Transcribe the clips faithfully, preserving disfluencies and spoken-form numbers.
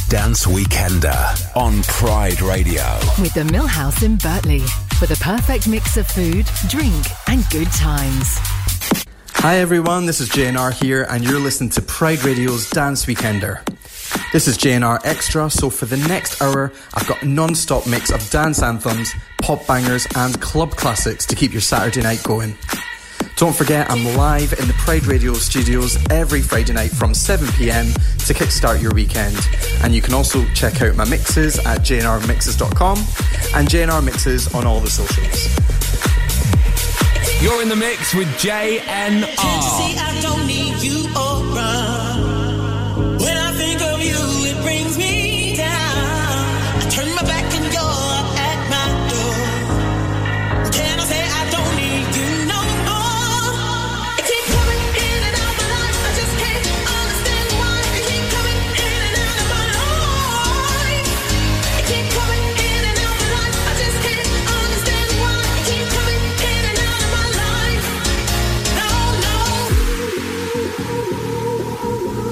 Dance Weekender on Pride Radio. With the Millhouse in Bertley, for the perfect mix of food, drink and good times. Hi everyone, this is J N R here and you're listening to Pride Radio's Dance Weekender. This is J N R Extra, so for the next hour I've got a non-stop mix of dance anthems, pop bangers and club classics to keep your Saturday night going. Don't forget, I'm live in the Pride Radio studios every Friday night from seven p.m. to kickstart your weekend. And you can also check out my mixes at j n r mixes dot com and J N R Mixes on all the socials. You're in the mix with J N R. Can't you see I don't need you around? When I think of you, it brings me down. I turn my back and you're at my door. Can I say I don't need you no more? It keeps coming in and out my life. I just can't understand why. It keeps coming in and out of my life. It keeps coming in and out my life. I just can't understand why. It keeps coming in and out of my life. No, no.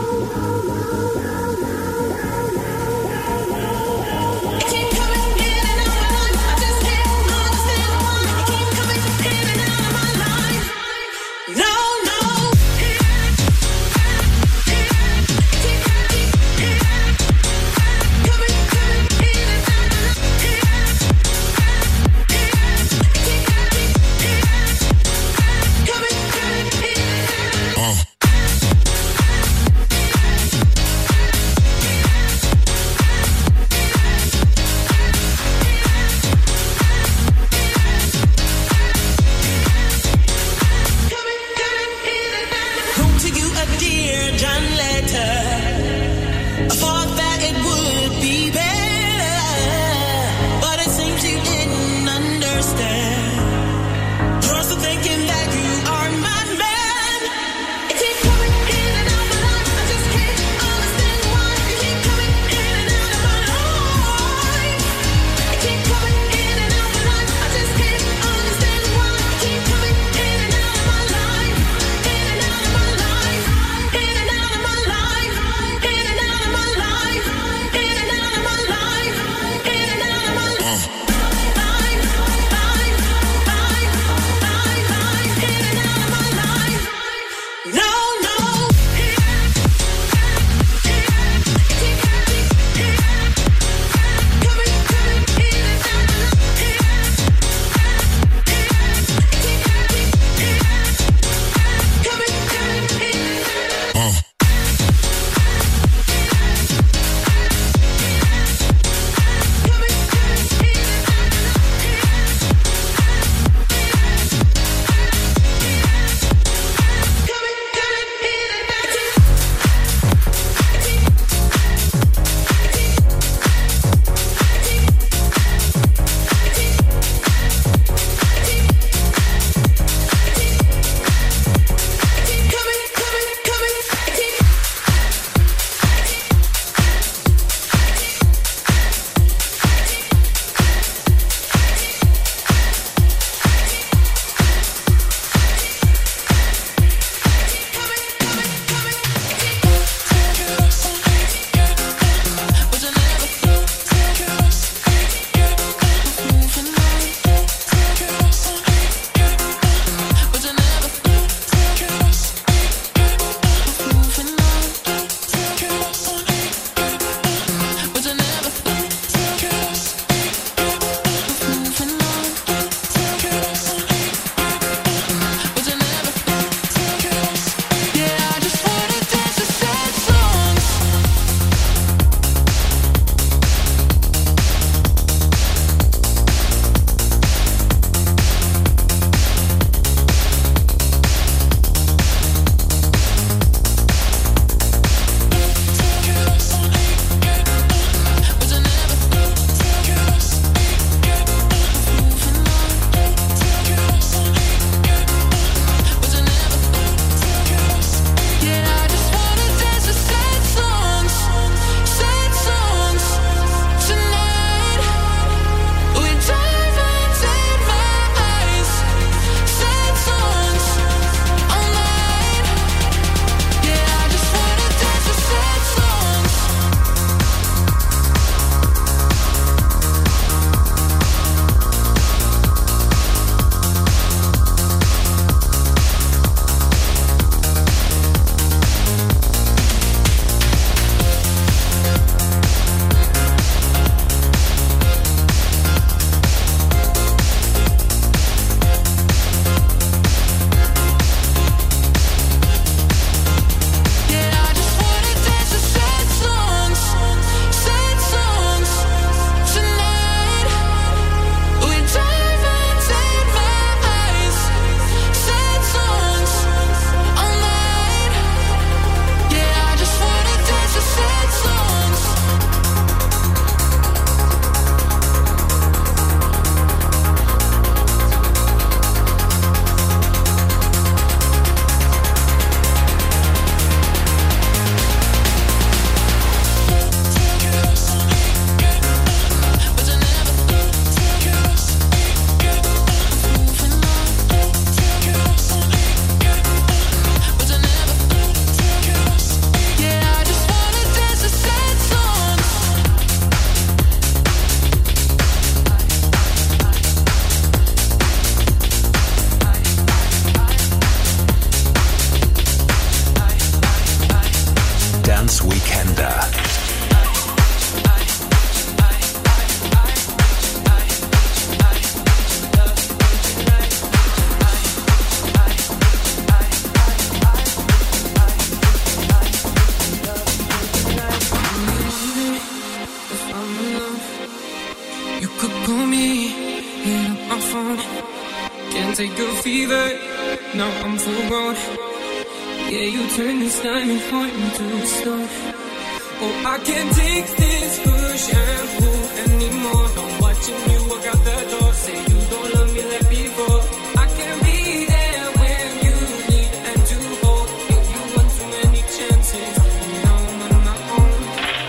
take your fever. Now I'm full grown. Yeah, you turn this diamond heart into a stone. Oh, I can't take this push and pull anymore. I'm watching you walk out the door. Say you don't love me like before. I can't be there when you need and to hold. If you want too many chances, now I'm on my own.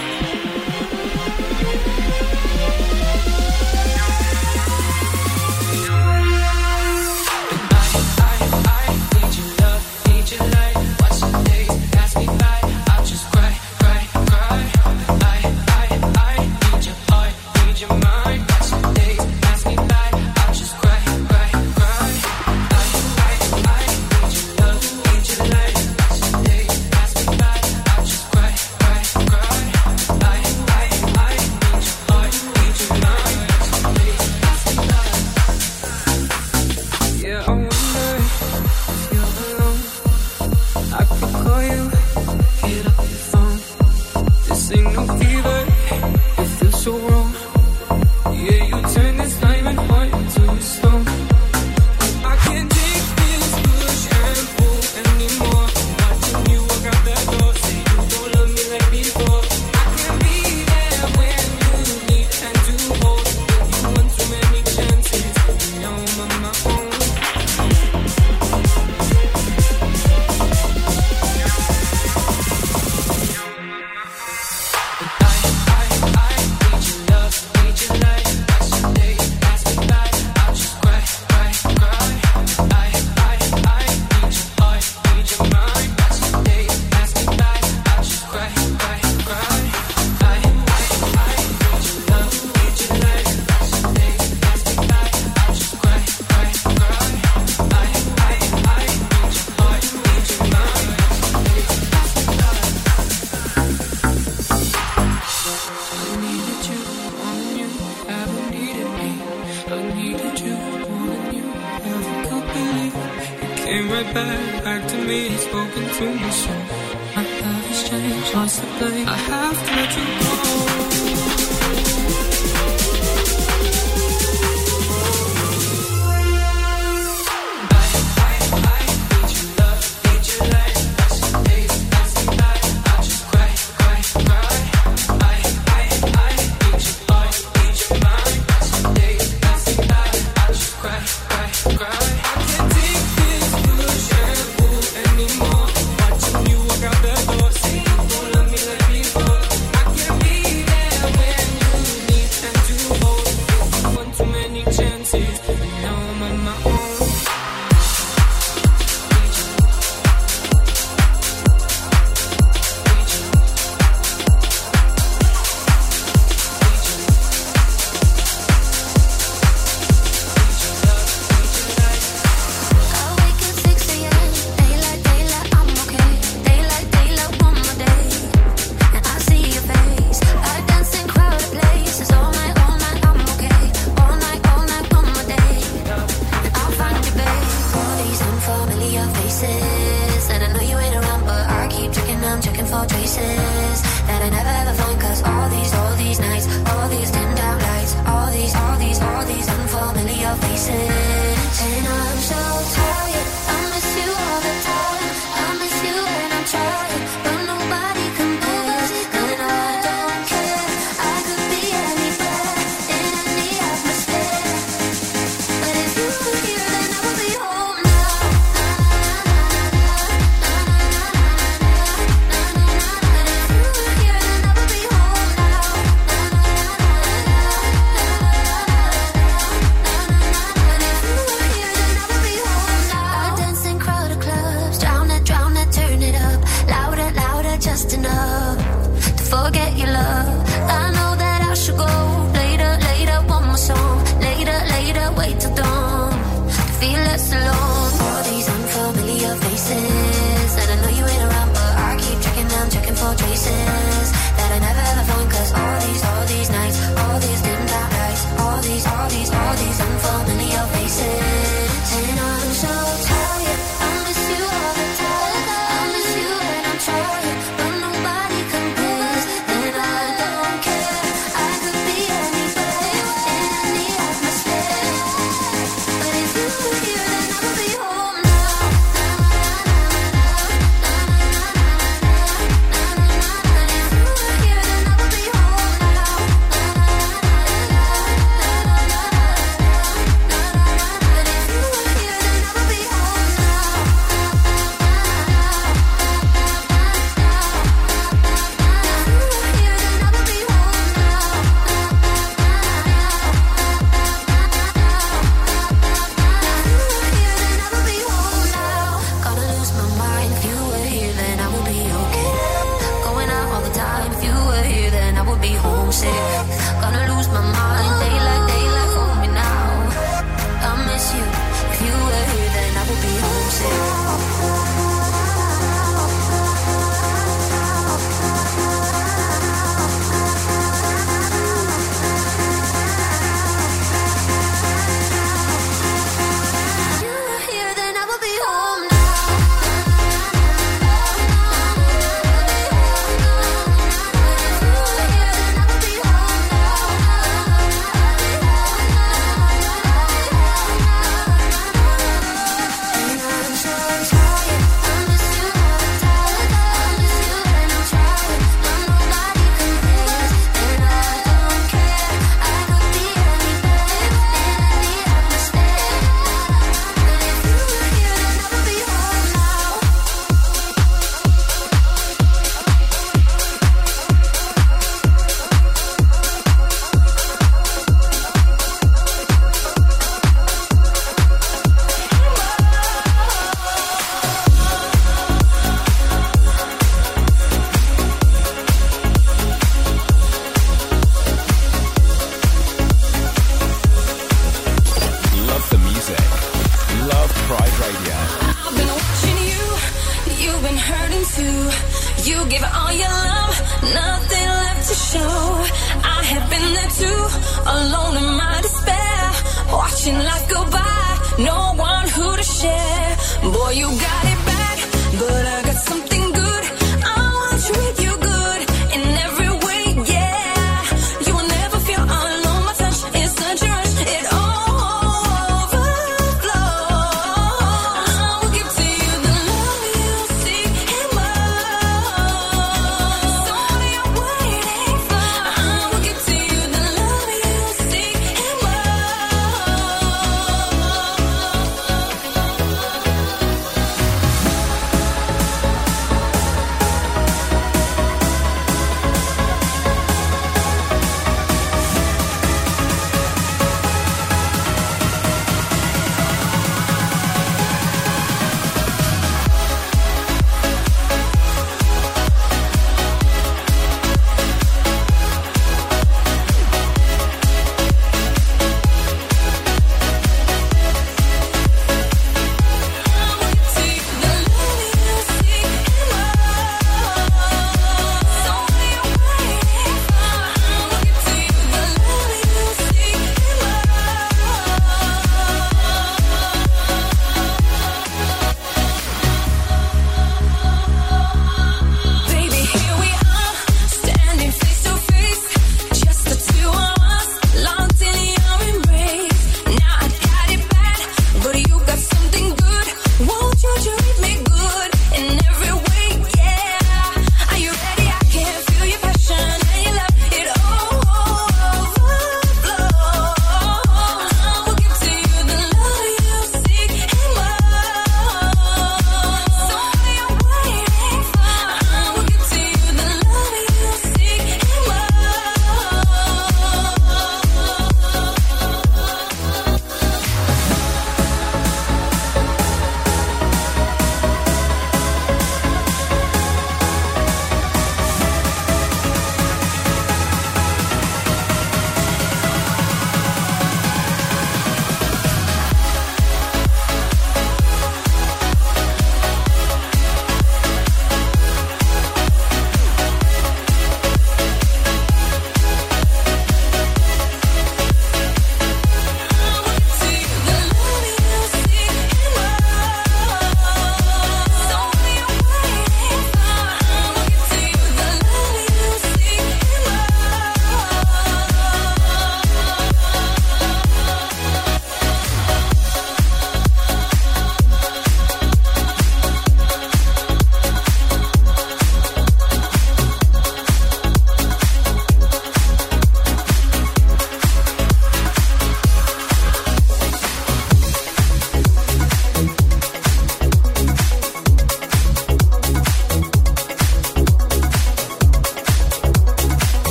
And I, I, I need your love, need your light. Watch the days pass me by. I'll just cry, cry, cry. I, I, I need your heart, need your mind. Watch the days pass me by. I'll just cry, cry, cry. I, I, I need your love, need your light. Watch the days pass me by. I'll just cry, cry, cry. I, I, I need your heart, need your mind. Watch the days pass me by. Yeah, I wonder if you're alone. I could call you, get up your phone. This ain't no fever, it feels so wrong. Yeah, you turn this diamond heart into a stone. I can't take this push and pull anymore. Watching you walk out that door. Say you don't love me like before. I can't be there when you need and to hold. If you want too many chances, now I'm on my own. Came right back, back to me, spoken to me so my love has changed, lost the blame. I have to let you go. Anymore, watching you walk out the door. Say you don't love me like before. I can't be lost my mind. Daylight, daylight for me now. I miss you. If you were here, then I would be homesick.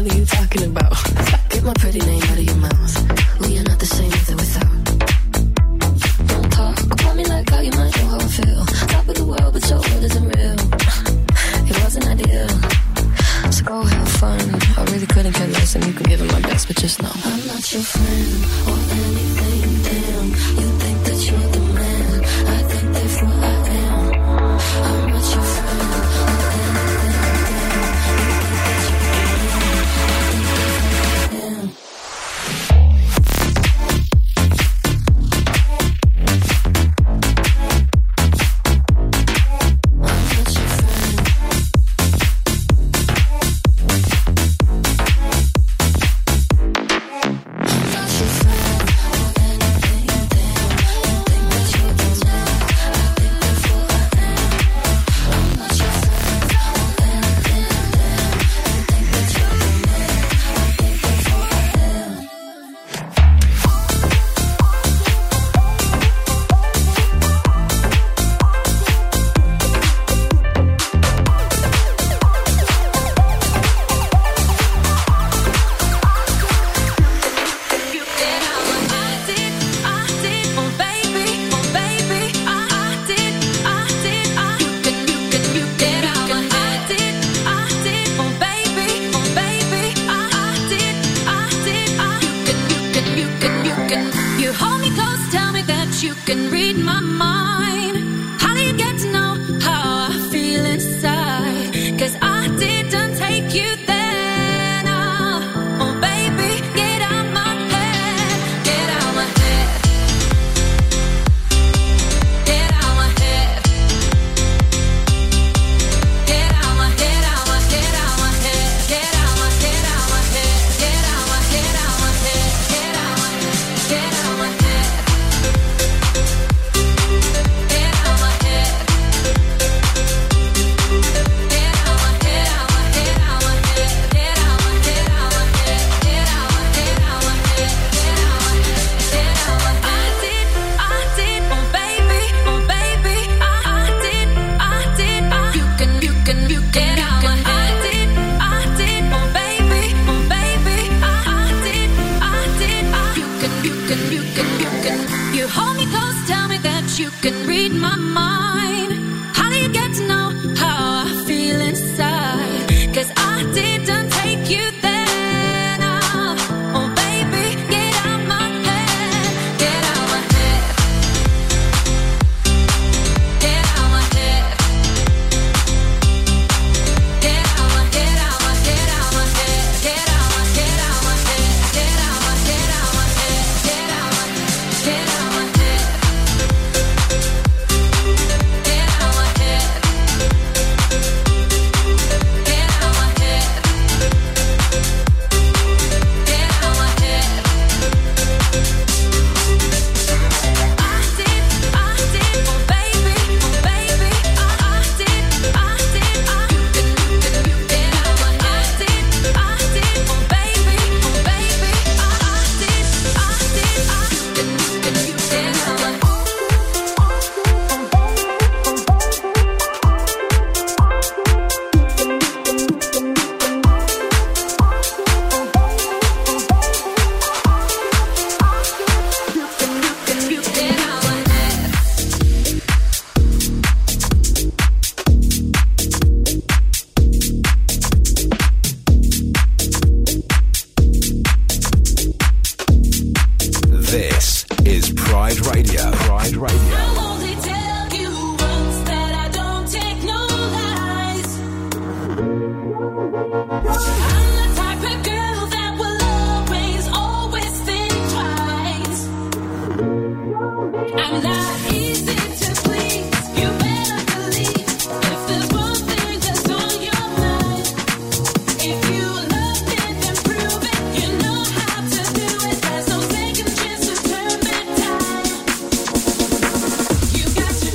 are you talking about? Get my pretty name out of your mouth. We are not the same either without. Don't talk about me like how you might know how I feel. Top of the world, but your world isn't real. It wasn't ideal. So go have fun. I really couldn't care less, and you can give it my best, but just know I'm not your friend or anything. Damn, you think that you're the man. I think therefore I am. I'm not your friend or anything. Damn, you think that you're the man. I think therefore I am.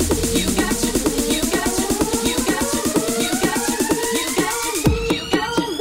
You got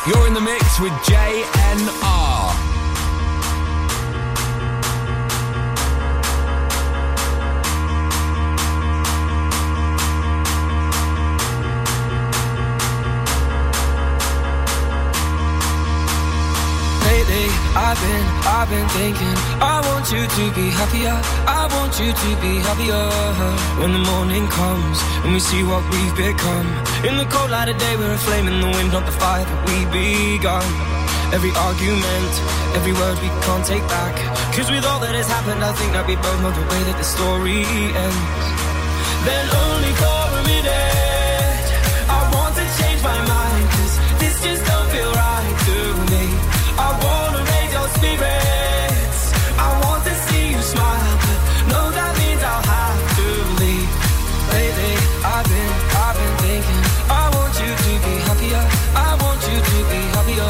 You're in the mix with J N R. Lately, I've been, I've been thinking I want you to be happier, I want you to be happier. When the morning comes and we see what we've become, in the cold light of day we're a flame in the wind, not the fire that we begun. Every argument, every word we can't take back, cause with all that has happened I think that we both know the way that the story ends. Then only for a minute I want to change my mind, cause this just don't feel right to me. I wanna raise your spirits, I want to see you smile, but no, that means I'll have to leave. Lately, I've been, I've been thinking I want you to be happier, I want you to be happier.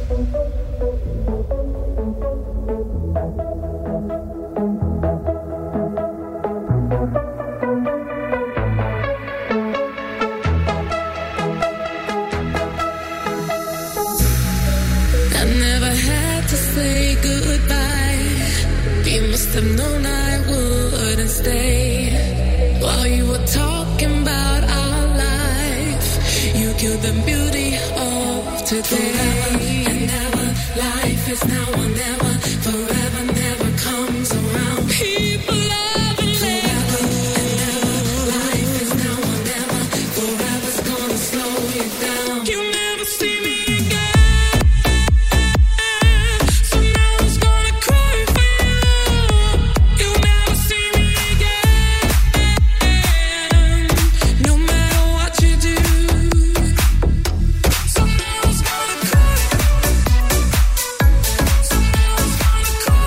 Cry.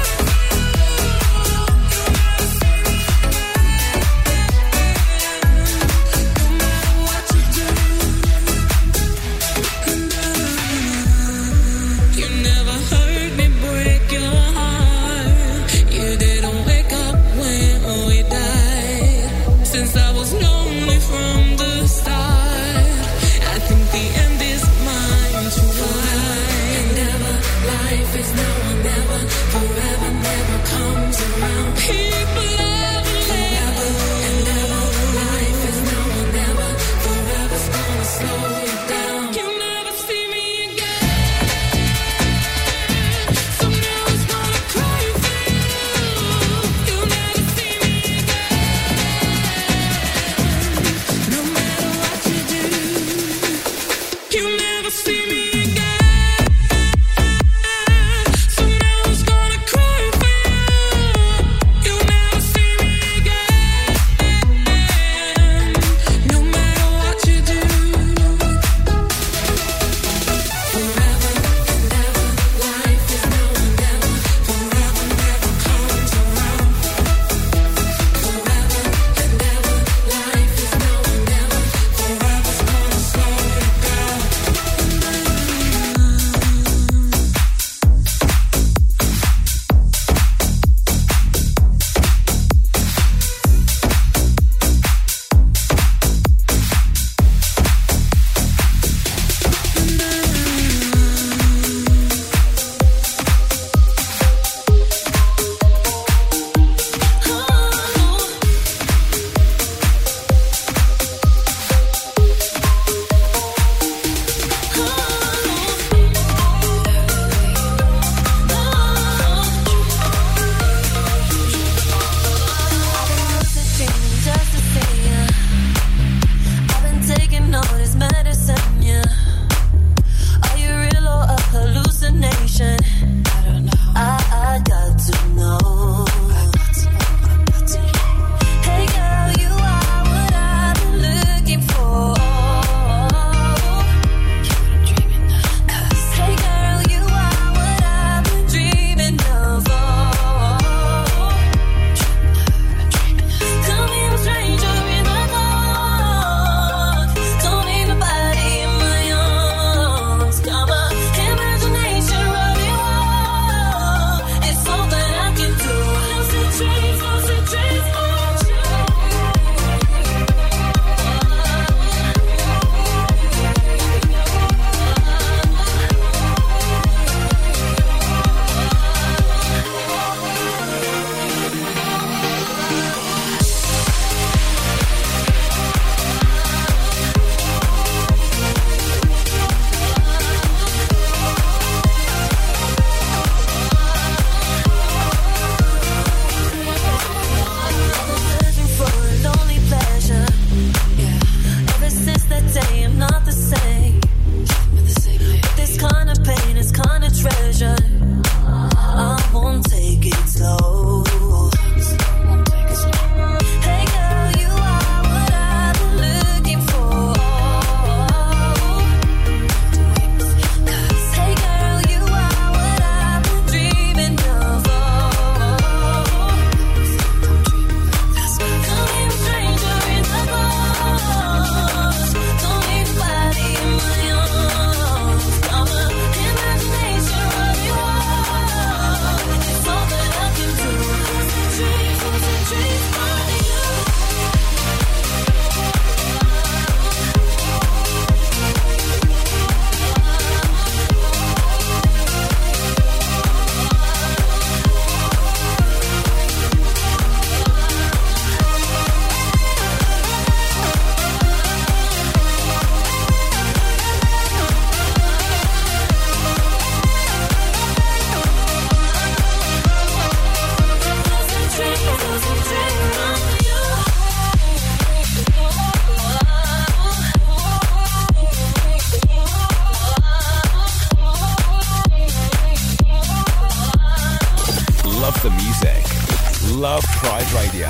love Pride Radio.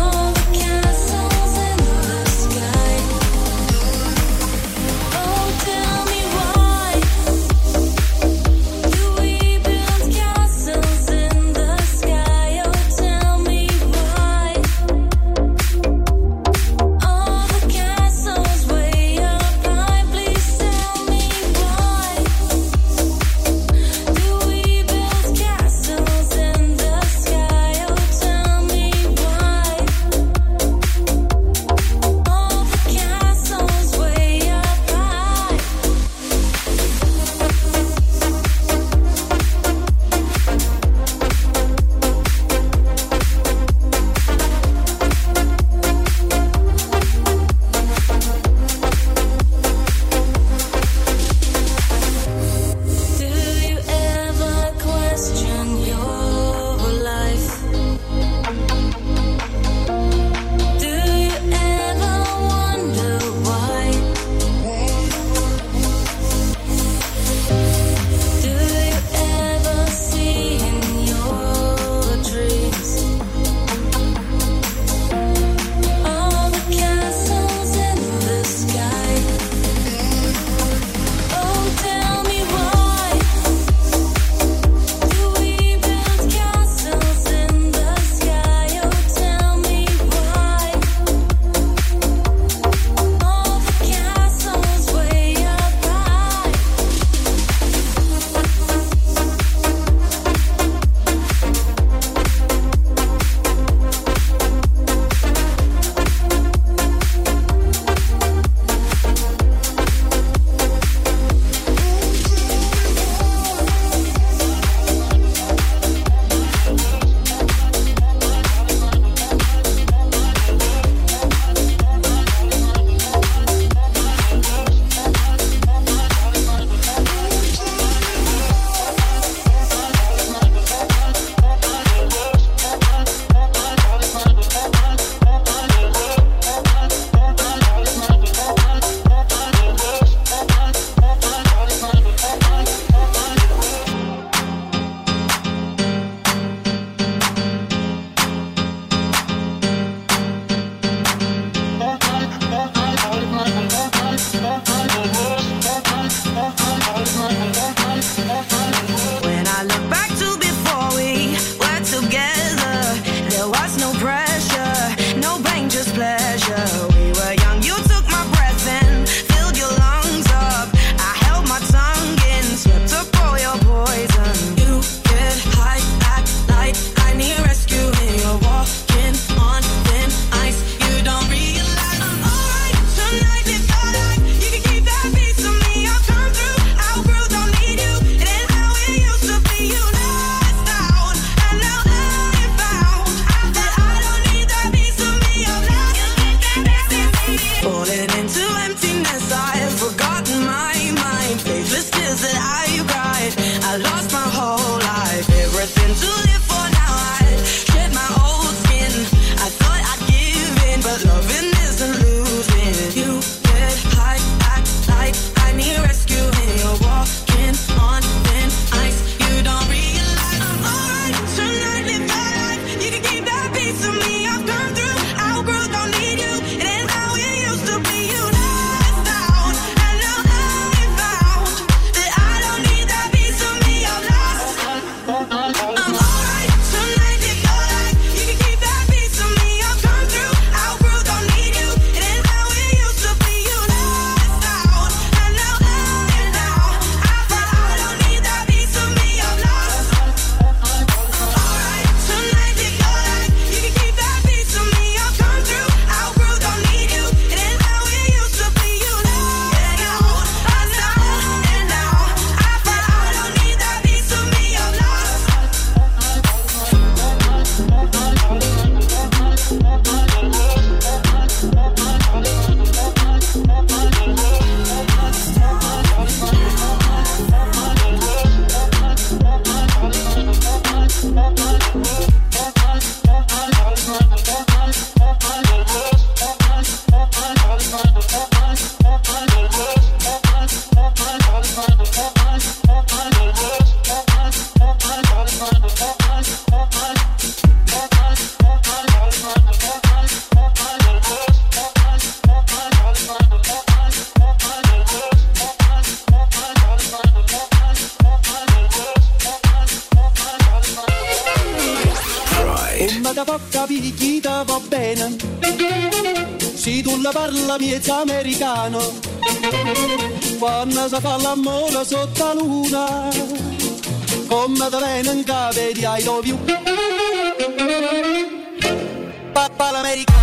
Oh, può capire chi ti va bene. Se tu la parla miezza americano, quando si fa l'amore sotto la luna, come te viene in capo di I love you. Papà l'americano.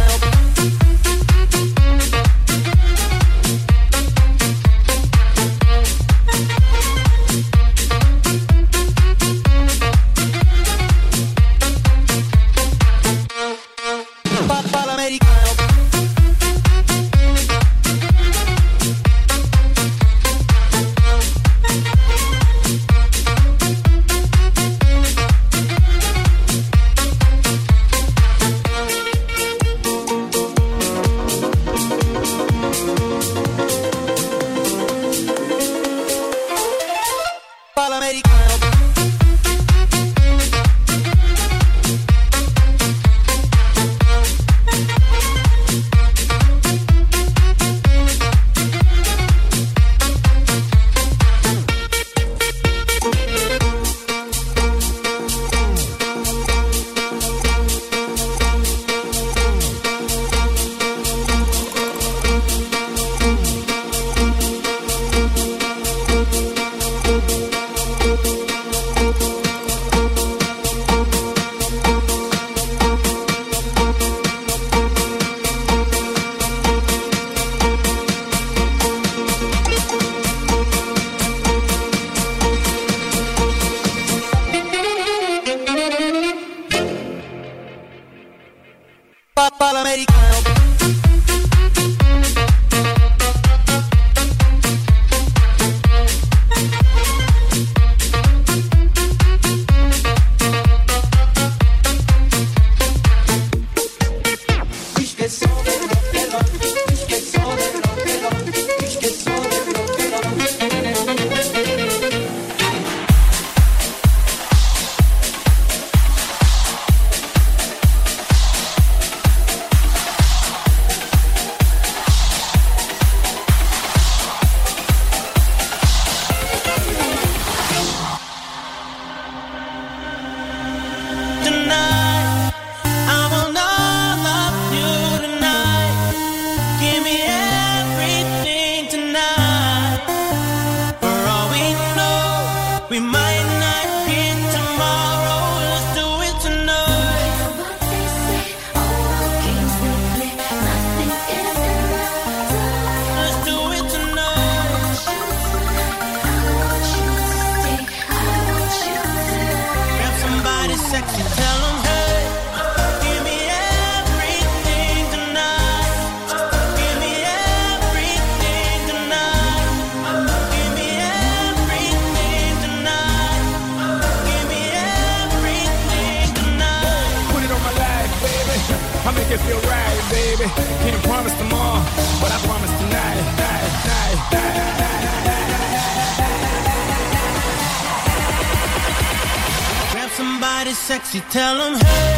Sexy, tell them hey.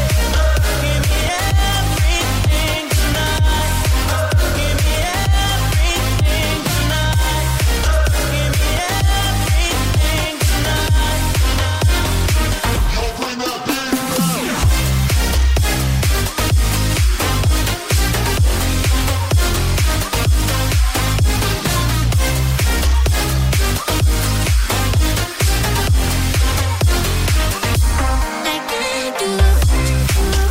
I can't do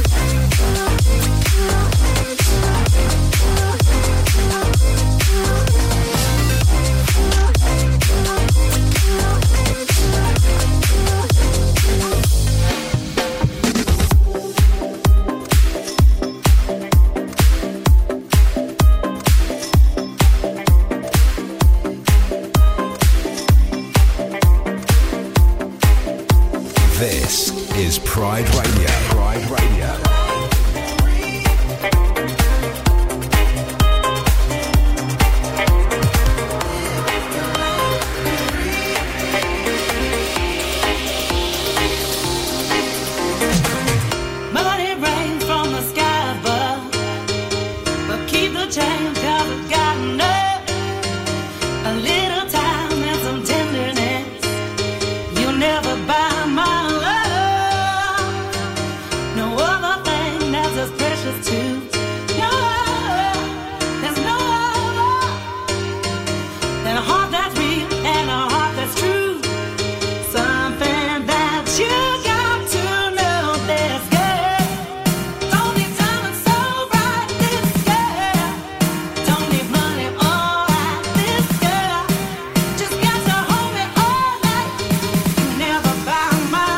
precious too. No other, there's no other than a heart that's real and a heart that's true. Something that you got to know, this girl don't need diamonds so bright. This girl don't need money, alright. This girl just got to hold me all night. Never buy my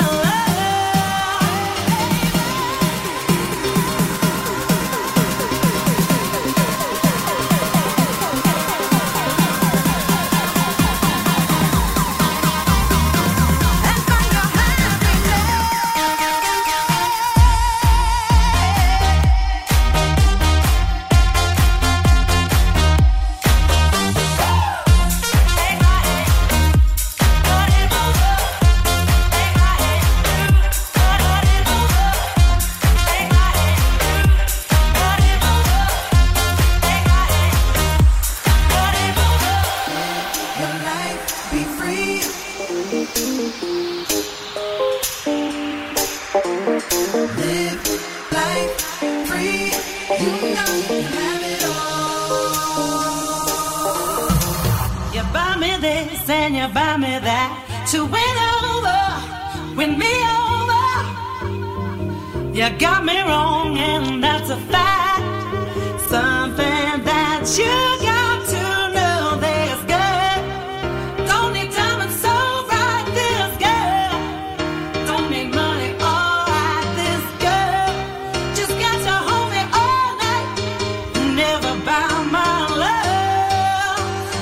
you buy me this and you buy me that to win over, win me over. You got me wrong and that's a fact. Something that you got to know, this girl don't need diamonds so bright. This girl don't need money, alright. This girl just got to hold me all night. Never buy my love.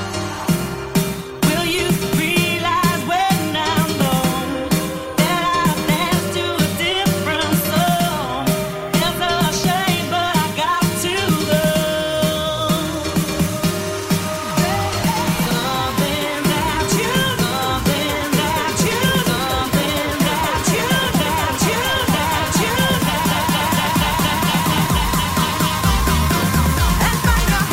Will you realize when I'm gone that I dance to a different song? It's a shame, but I got to go. Something that you, something that you, something that you, that you, that you, and find your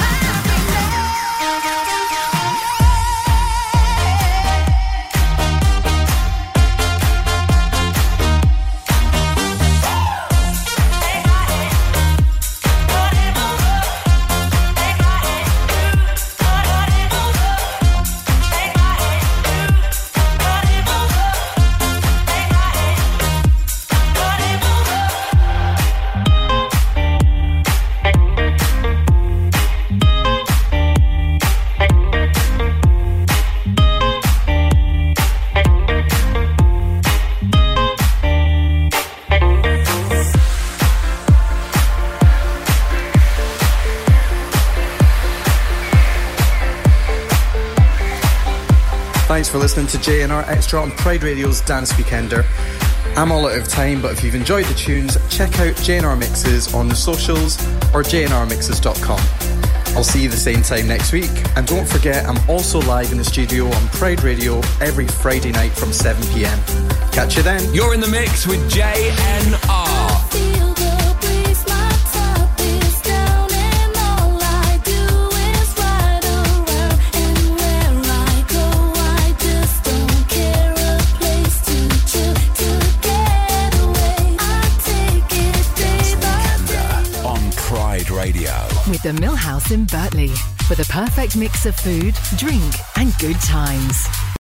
Thanks for listening to J N R Extra on Pride Radio's Dance Weekender. I'm all out of time, but if you've enjoyed the tunes, check out J N R Mixes on the socials or j n r mixes dot com. I'll see you the same time next week. And don't forget, I'm also live in the studio on Pride Radio every Friday night from seven p.m. Catch you then. You're in the mix with J N R. Radio. With the Millhouse in Bertley, for the perfect mix of food, drink, and good times.